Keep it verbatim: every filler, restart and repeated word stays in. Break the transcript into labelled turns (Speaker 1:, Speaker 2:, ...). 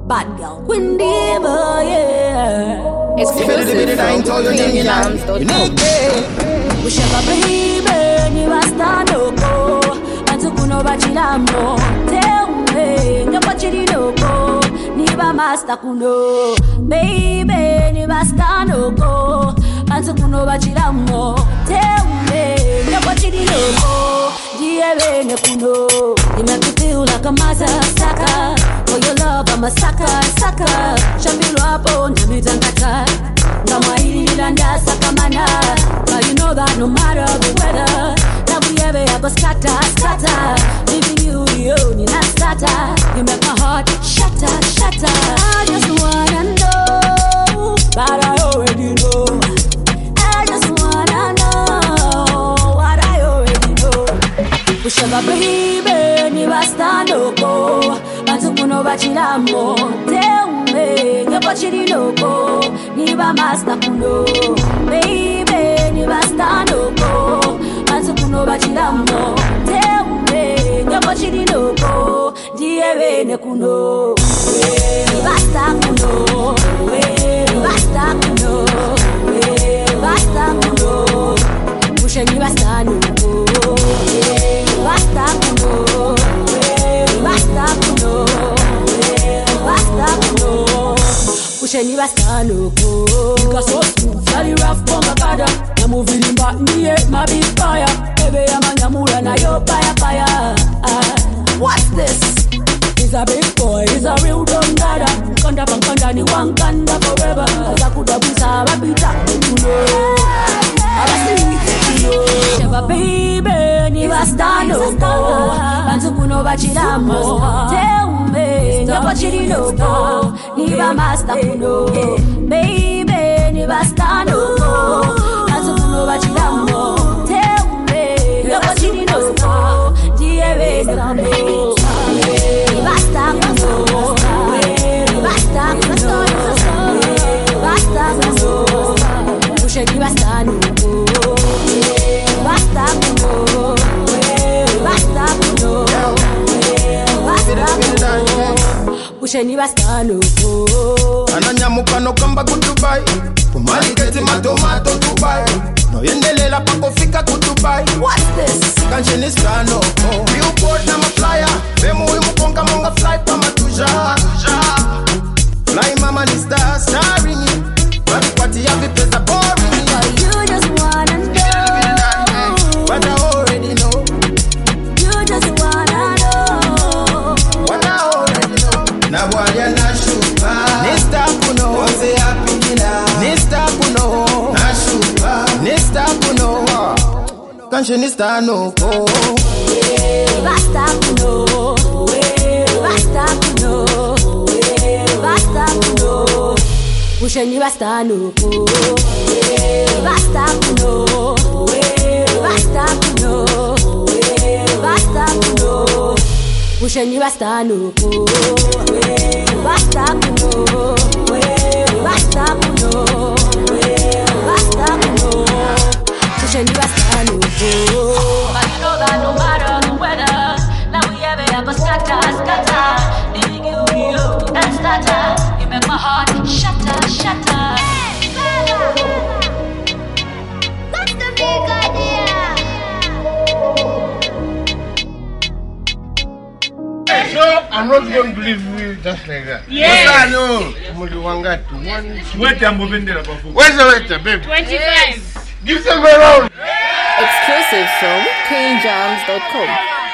Speaker 1: Bad girl, Queen Diva, yeah.
Speaker 2: Exclusive from King Jams dot com.
Speaker 1: Ushaka baby, ni basta loko. Antu kuno bachilamo. Teume, nga bachili loko. Ni ba master kuno. Baby, ni basta loko. Antu kuno bachilamo. Teume, nga bachili loko. Diye ne kuno. You make me feel like a mother sucker. For your love, I'm a sucker, sucker. Shambilu hapo, nami tangata. Ngama hili nilanda sakamana. But you know that no matter the weather, that we ever ever scatter, scatter. Leaving you, you, ni na scatter. You make my heart shatter, shatter. I just wanna know, but I already know. I just wanna know what I already know. Ushaba baby, ni basta loko. Antu kuno bachilamo. Teume, nga bachili loko. Ni ba master kuno. Baby, ni basta loko. Antu kuno bachilamo. Teume, nga bachili loko. Diye ne kuno. Ni basta kuno. Ni basta kuno. Ni basta kuno. Pushe ni basta loko. Basta kuno. Basta kuno. Basta kuno. Pushe ni basta loko. Nigga so smooth, very rough for my brother. I'm moving in back in the air, my big fire. Baby, I'm a nyamura na yo fire, fire. Uh, what's this? He's a big boy, he's a real dumb dada. Kanda pang kanda ni wang kanda forever. Zakuda busa wapita kuno. Abasi kuno. Sheba baby, ni basta loko. Antu kuno bachilamo. Teume, nga bachili loko. Ni ba master kuno. Baby, ni basta loko. Antu kuno bachilamo. Teume, nga bachili loko. Diye ne kuno. Ni basta kuno. Ni basta kuno. Basta kuno. Pushe ni basta loko. Basta kuno. Basta kuno. Basta kuno. Pushe ni basta loko.
Speaker 3: Ananyamuka no kamba ku Dubai. Kumali keti matomato Dubai. No yendelela pako fika ku Dubai.
Speaker 1: What's this?
Speaker 3: Kanjeni stano. Billboard na ma flyer. Bemu imu konga monga fly pa matuja. Fly mama ni star starring you. Ravi party ya vipesa boring me.
Speaker 1: You just wanna know.
Speaker 3: But I already know.
Speaker 1: You just wanna know.
Speaker 3: What I already know. Na bwalya na shupa. Nista kuno. Ose apikila. Nista kuno. Na shupa. Nista kuno. Kanshi nista no ko.
Speaker 1: Basta kuno. Basta kuno. Basta kuno. Pushe ni basta loko. Basta kuno. Basta kuno. Basta kuno. Pushe ni basta loko. Basta kuno. Basta kuno. Basta kuno. Pushe ni basta loko. But you know that no matter the weather, now we ever ever scatter, scatter. Leaving you, you, and starter. You make my heart shatter, shatter.
Speaker 4: That's the big idea.
Speaker 5: Hey, so I'm not going to leave you just like that.
Speaker 6: Yes.
Speaker 5: I know. Wait, I'm moving there. Where's the waiter, baby?
Speaker 6: twenty-five.
Speaker 5: Give them a round.
Speaker 2: Exclusive from King Jams dot com.